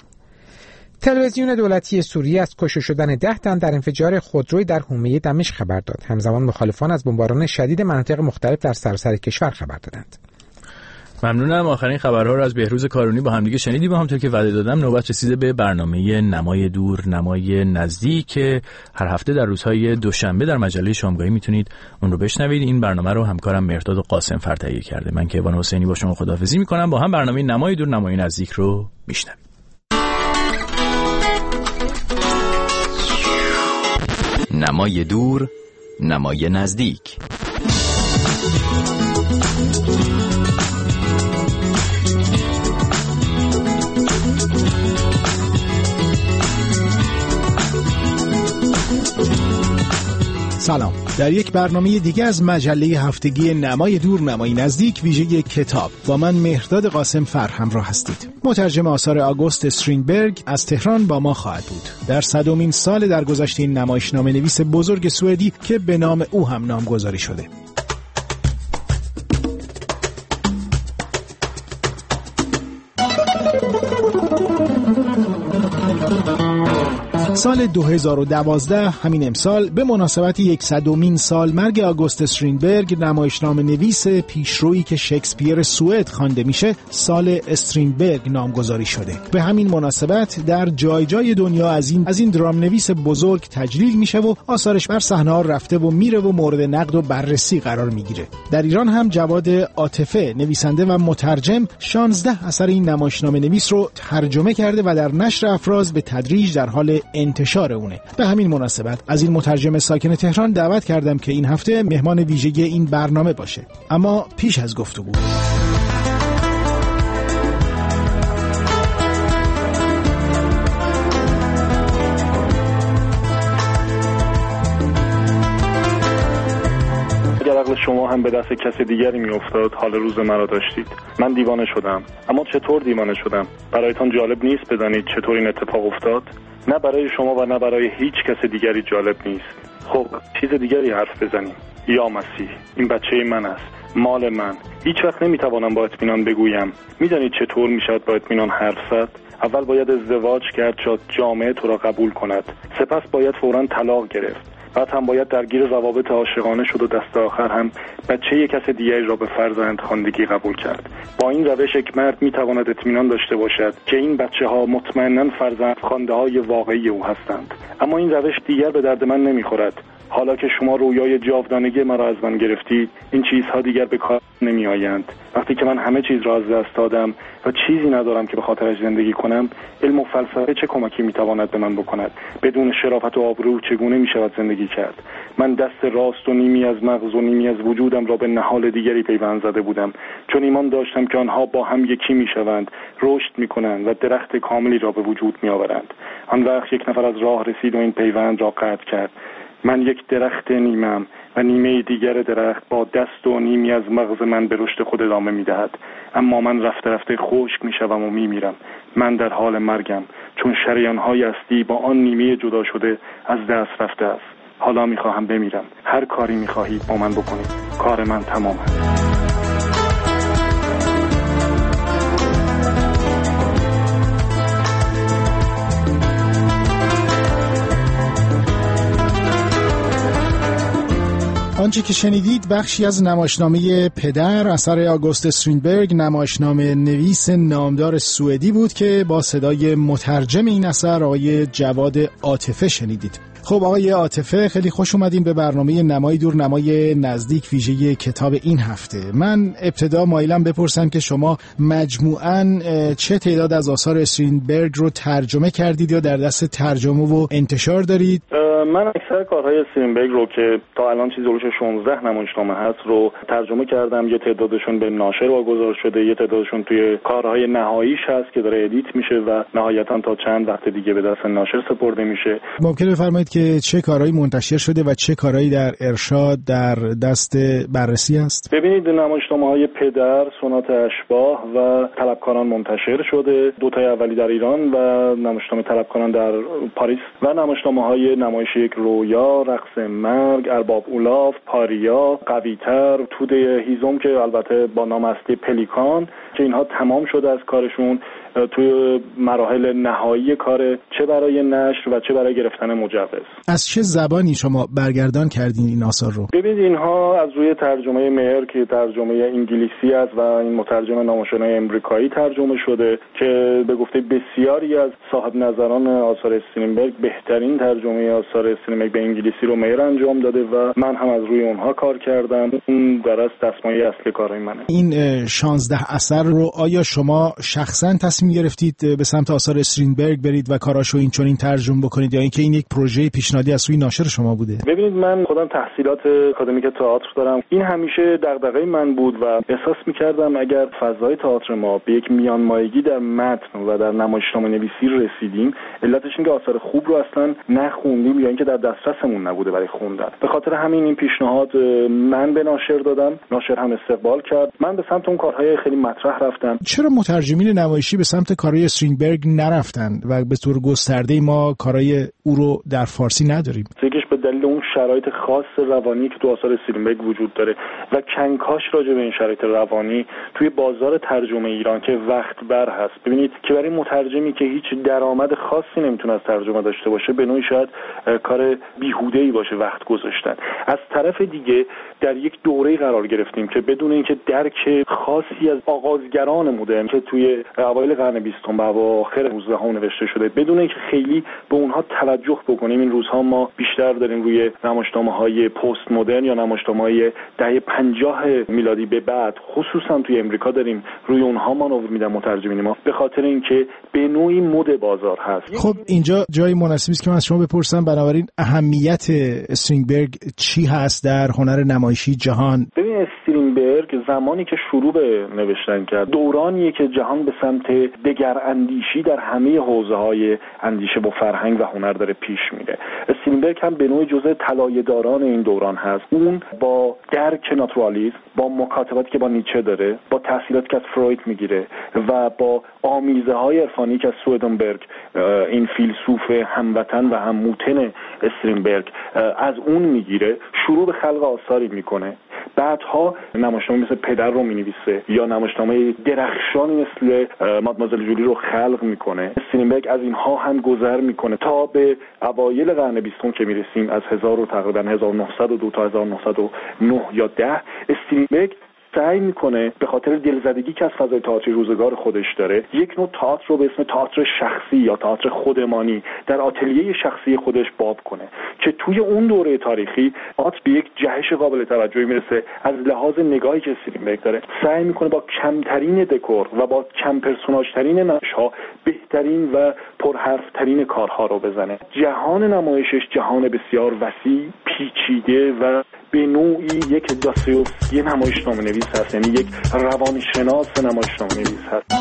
تلویزیون دولتی سوریه از کشته شدن ده تن در انفجار خودروی در حومه دمشق خبر داد. همزمان مخالفان از بمباران شدید مناطق مختلف در سراسر کشور خبر دادند. ممنونم. آخرین خبرها رو از بهروز کارونی با هم دیگه شنیدیم و همونطور که وعده دادم نوبت رسیده به برنامه نمای دور نمای نزدیک که هر هفته در روزهای دوشنبه در مجله شامگاهی میتونید اون رو بشنوید. این برنامه رو همکارم مهرداد قاسم فر تهیه کرده. من کیوان حسینی با شما خداحافظی میکنم. با هم برنامه نمای دور نمای نزدیک رو میشنویم. نمای دور نمای نزدیک. سلام. در یک برنامه دیگه از مجله هفتگی نمای دور نمای نزدیک ویژه کتاب با من مهرداد قاسم فر همراه هستید. مترجم آثار آگوست استرینبرگ از تهران با ما خواهد بود. در صدمین سال درگذشت این نمایشنامه نویس بزرگ سوئدی که به نام او هم نامگذاری شده. سال دو هزار و دوازده همین امسال به مناسبت یکصدمین سال مرگ آگوست استرینبرگ نمایشنامه نویس پیشرویی که شکسپیر سوئد خوانده میشه سال استرینبرگ نامگذاری شده. به همین مناسبت در جای جای دنیا از این از این درام نویس بزرگ تجلیل میشه و آثارش بر صحنه‌ها رفته و میره و مورد نقد و بررسی قرار میگیره. در ایران هم جواد عاطفه نویسنده و مترجم شانزده اثر این نمایشنامه نویس رو ترجمه کرده و در نشر افراز به تدریج در حال انتشار اونه. به همین مناسبت از این مترجم ساکن تهران دعوت کردم که این هفته مهمان ویژگی این برنامه باشه. اما پیش از گفتگو اگر عقل شما هم به دست کسی دیگری میافتاد حال روز مرا داشتید. من دیوانه شدم. اما چطور دیوانه شدم؟ برایتان جالب نیست بدانید چطور این اتفاق افتاد؟ نه برای شما و نه برای هیچ کس دیگری جالب نیست. خب چیز دیگری حرف بزنیم. یا مسیح، این بچه من است، مال من. هیچ وقت نمیتوانم با اطمینان بگویم. میدانید چطور میشود با اطمینان حرف زد؟ اول باید ازدواج کرد تا جامعه تو را قبول کند. سپس باید فوراً طلاق گرفت. بعد هم باید درگیر روابط عاشقانه شد و دست آخر هم بچه یک کس دیگری را به فرزند خواندگی قبول کرد. با این روش یک مرد میتواند اطمینان داشته باشد که این بچه ها مطمئناً فرزند خوانده های واقعی او هستند. اما این روش دیگر به درد من نمیخورد. حالا که شما رویای جاودانگی مرا از من گرفتید، این چیزها دیگر به کار نمی آیند. وقتی که من همه چیز را از دست دادم و چیزی ندارم که به خاطرش زندگی کنم، علم و فلسفه چه کمکی می تواند به من بکند؟ بدون شرافت و آبرو چگونه می شود زندگی کرد؟ من دست راست و نیمی از مغز و نیمی از وجودم را به نهال دیگری پیوند زده بودم، چون ایمان داشتم که آنها با هم یکی می شوند، رشد می کنند و درخت کاملی را به وجود می آورند. آن وقت یک نفر از راه رسید و این پیوند را قطع کرد. من یک درخت نیمم و نیمه دیگر درخت با دست و نیمی از مغز من به رشد خود ادامه می دهد. اما من رفته رفته خشک می شوم و می میرم. من در حال مرگم، چون شریان‌های هستی با آن نیمه جدا شده از دست رفته است. حالا می خواهم بمیرم. هر کاری می خواهید با من بکنید. کار من تمام است. آنچه که شنیدید بخشی از نمایشنامه پدر اثر آگوست استرینبرگ نمایشنامه نویس نامدار سوئدی بود که با صدای مترجم این اثر آقای جواد عاطفه شنیدید. خب آقای عاطفه خیلی خوش اومدین به برنامه نمای دور نمای نزدیک ویژه کتاب این هفته. من ابتدا مایلم بپرسم که شما مجموعاً چه تعداد از آثار استرینبرگ رو ترجمه کردید یا در دست ترجمه و انتشار دارید؟ من اکثر کارهای استرینبرگ رو که تا الان چیزی روش شانزده نمایشنامه هست رو ترجمه کردم. یه تعدادشون به ناشر واگذار شده، یه تعدادشون توی کارهای نهاییش هست که داره ادیت میشه و نهایتاً تا چند وقت دیگه به دست ناشر سپرده میشه. ممکنه بفرمایید که چه کارهایی منتشر شده و چه کارهایی در ارشاد در دست بررسی است؟ ببینید نمایشنامه‌های پدر، سونات اشباح و طلبکاران منتشر شده. دو تای اولی در ایران و نمایشنامه طلبکاران در پاریس و نمایشنامه‌های نمایش یک رویا، رقص مرگ، ارباب اولاف، پاریا، قوی‌تر، توده هیزم که البته با نام اصلی پلیکان که اینها تمام شده از کارشون. توی مراحل نهایی کار، چه برای نشر و چه برای گرفتن مجوز. از چه زبانی شما برگردان کردین این آثار رو؟ ببینید اینها از روی ترجمه مهر که ترجمه انگلیسی است و این مترجم نامآشنای امریکایی ترجمه شده که به گفته بسیاری از صاحب نظران آثار استرینبرگ بهترین ترجمه آثار استرینبرگ به انگلیسی رو مهر انجام داده و من هم از روی اونها کار کردم. اون در از دستمایه اصلی کارهای منه. این شانزده اثر رو آیا شما شخصا تصمیم گرفتید به سمت آثار استرینبرگ برید و کاراشو این چنین ترجمه بکنید یا اینکه این یک پروژه پیشنهادی از سوی ناشر شما بوده؟ ببینید من خودم تحصیلات آکادمیک تئاتر دارم. این همیشه دغدغه من بود و احساس می‌کردم اگر فضای تئاتر ما به یک میانمایگی در متن و در نمایشنامه نویسی رسیدیم، علتش اینه که آثار خوب رو اصلا نخوندیم یا اینکه در دسترسمون نبوده برای خوندن. به خاطر همین این پیشنهاد من به ناشر دادم، ناشر هم استقبال کرد. من به سمت اون کارهای خیلی مطرح رفتم. چرا مترجمین نمایشی به سمت کارهای استرینبرگ نرفتن و به طور گسترده ما کارهای او رو در فارسی نداریم؟ یکیش به دلیل اون شرایط خاص روانی که تو آثار استرینبرگ وجود داره و کنکاش راجع به این شرایط روانی توی بازار ترجمه ایران که وقت بر هست. ببینید که برای مترجمی که هیچ درآمد خاصی نمیتونه از ترجمه داشته باشه، به نوعی شاید کار بیهوده‌ای باشه وقت گذاشتن. از طرف دیگه در یک دوره قرار گرفتیم که بدون اینکه درک خاصی از آغازگران مدرن که توی اوایل قرن بیستم و اواخر نوزدهم نوشته شده، بدون اینکه خیلی به اونها توجه بکنیم. این روزها ما بیشتر داریم روی نمایشنامه‌های پست مدرن یا نمایشنامه‌های دهه پنجاه میلادی به بعد، خصوصا توی امریکا داریم روی اونها مانور میدن مترجمین ما، به خاطر اینکه به نوعی مد بازار هست. خب اینجا جای مناسبی است که من از شما بپرسم بنابراین اهمیت استرینبرگ چی هست در هنر نمایشی جهان؟ ببین استرینبرگ زمانی که شروع به نوشتن کرد، دورانیه که جهان به سمت دگر اندیشی در همه حوزه‌های اندیشه و فرهنگ و هنر داره پیش میره. استرینبرگ هم به نوعی جزء طلایه‌داران این دوران هست. اون با درک ناتورالیسم، با مکاتباتی که با نیچه داره، با تحصیلاتی که از فروید میگیره و با آمیزه‌های عرفانی که از سویدنبرگ، این فیلسوف هموطن و هم‌موطن استرینبرگ، از اون میگیره، شروع به خلق آثاری میکنه. بعدها نمایشنامه مثل پدر رو مینویسه یا نمایشنامه درخشانی مثل مادمازل جولی رو خلق میکنه. استرینبرگ از اینها هم گذر میکنه تا به اوایل قرن بیستم که میرسیم، از هزار و تقریبا هزار و نهصد و دو تا هزار و نهصد و نه یا ده، استرینبرگ سعی میکنه به خاطر دلزدگی که از فضای تئاتر روزگار خودش داره، یک نوع تئاتر رو به اسم تئاتر شخصی یا تئاتر خودمانی در آتلیه شخصی خودش باب کنه که توی اون دوره تاریخی تئاتر به یک جهش قابل توجهی میرسه. از لحاظ نگاهی که استرینبرگ داره، سعی میکنه با کمترین دکور و با کم پرسوناژترین نمایش‌ها بهترین و پرحرفترین کارها رو بزنه. جهان نمایشش جهان بسیار وسیع، پیچیده و به نوعی یک داستایوفسکی نمایشنامه نویس هست، یعنی یک روانشناس نمایشنامه نویس هست.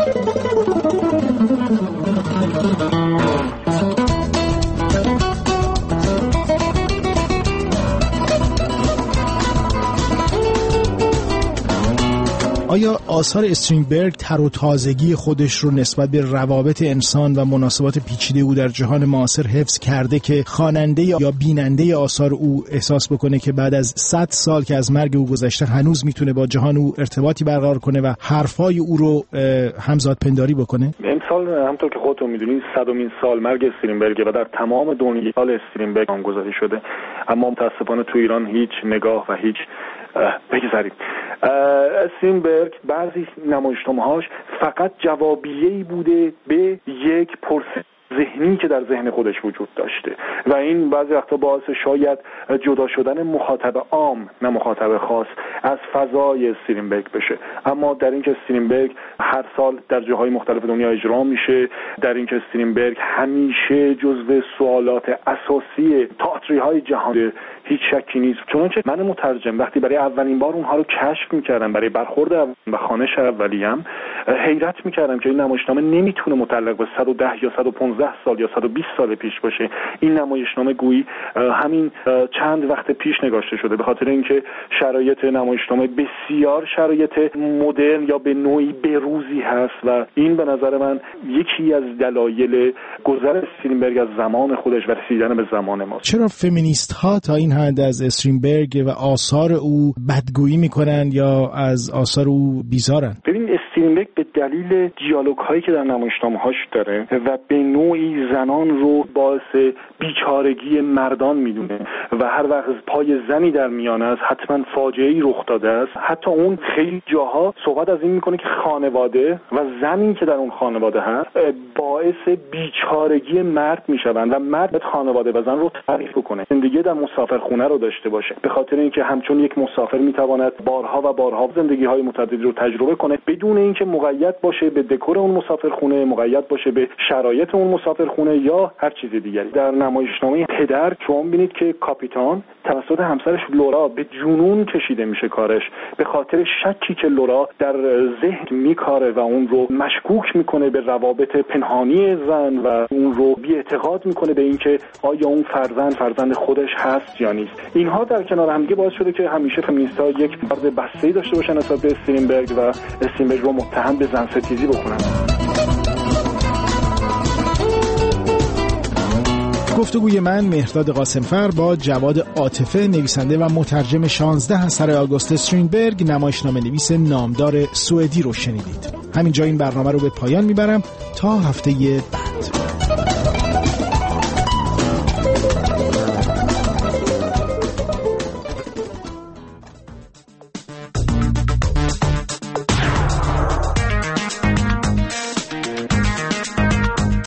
آیا آثار استرینبرگ تر و تازگی خودش رو نسبت به روابط انسان و مناسبات پیچیده او در جهان معاصر حفظ کرده که خواننده یا بیننده آثار او احساس بکنه که بعد از صد سال که از مرگ او گذشته هنوز میتونه با جهان او ارتباطی برقرار کنه و حرفای او رو همزاد پنداری بکنه؟ امسال همونطور که خودتون میدونید صدمین سال مرگ استرینبرگ و در تمام دنیا سال استرینبرگ نامگذاری شده، اما متاسفانه تو ایران هیچ نگاه و هیچ بگذارید. استرینبرگ بعضی نمایشنامه‌هاش فقط جوابیه‌ای بوده به یک پرسش ذهنی که در ذهن خودش وجود داشته و این بعضی وقتا باعث شاید جدا شدن مخاطب عام نه مخاطب خاص از فضای استرینبرگ بشه. اما در این که استرینبرگ هر سال در جاهای مختلف دنیا اجرا میشه، در این که استرینبرگ همیشه جزو سوالات اساسی تئاتری‌های جهان، هیچ شکی نیست. چنانچه من مترجم وقتی برای اولین بار اونها رو کشف میکردم برای برخورد و خوانش اولیم، حیرت میکردم که این نمایشنامه نمیتونه متعلق به صد و ده یا صد و پانزده سال یا صد و بیست سال پیش باشه. این نمایشنامه گویی همین چند وقت پیش نگاشته شده، به خاطر اینکه شرایط نمایشنامه بسیار شرایط مدرن یا به نوعی بروزی هست و این به نظر من یکی از دلایل گذر استرینبرگ از زمان خودش و رسیدن به زمان ما. چرا فمینیست ها تا این حد از استرینبرگ و آثار او بدگویی میکنن یا از آثار او بیزارن؟ ببین استرینبرگ به دلیل دیالوگ هایی که در نمایشنامه هاش داره و به نوعی زنان رو باعث بیچارگی مردان میدونه و هر وقت پای زنی در میان است حتما فاجعه‌ای رخ داده است. حتی اون خیلی جاها صحبت از این میکنه که خانواده و زنی که در اون خانواده هست باعث بیچارگی مرد میشوند و مرد خانواده و زن رو تعریف کنه، زندگی در مسافرخونه رو داشته باشه، به خاطر اینکه همچون یک مسافر میتواند بارها و بارها زندگی های متعددی رو تجربه کنه بدون اینکه مقید باشه به دکور اون مسافرخونه، مقید باشه به شرایط اون مسافرخونه یا هر چیز دیگری. در نمایشنامه پدر شما می‌بینید که کاپیتان توسط همسرش لورا به جنون کشیده میشه کارش، به خاطر شکی که لورا در ذهن میکاره و اون رو مشکوک میکنه به روابط پنهانی زن و اون رو بی‌اعتقاد میکنه به اینکه آیا اون فرزند فرزند خودش هست یا نیست. اینها در کنار هم دیگه باعث شده که همیشه فمینیست‌ها یک فرد بسته‌ای داشته باشن نسبت به استرینبرگ و استرینبرگ رو متهم به زن ستیزی بکنن. گفتگوی من مهرداد قاسمفر با جواد عاطفه، نویسنده و مترجم شانزده اثر آگوست استرینبرگ، نمایشنامه نویس نامدار سوئدی رو شنیدید. همینجا این برنامه رو به پایان میبرم تا هفته بعد.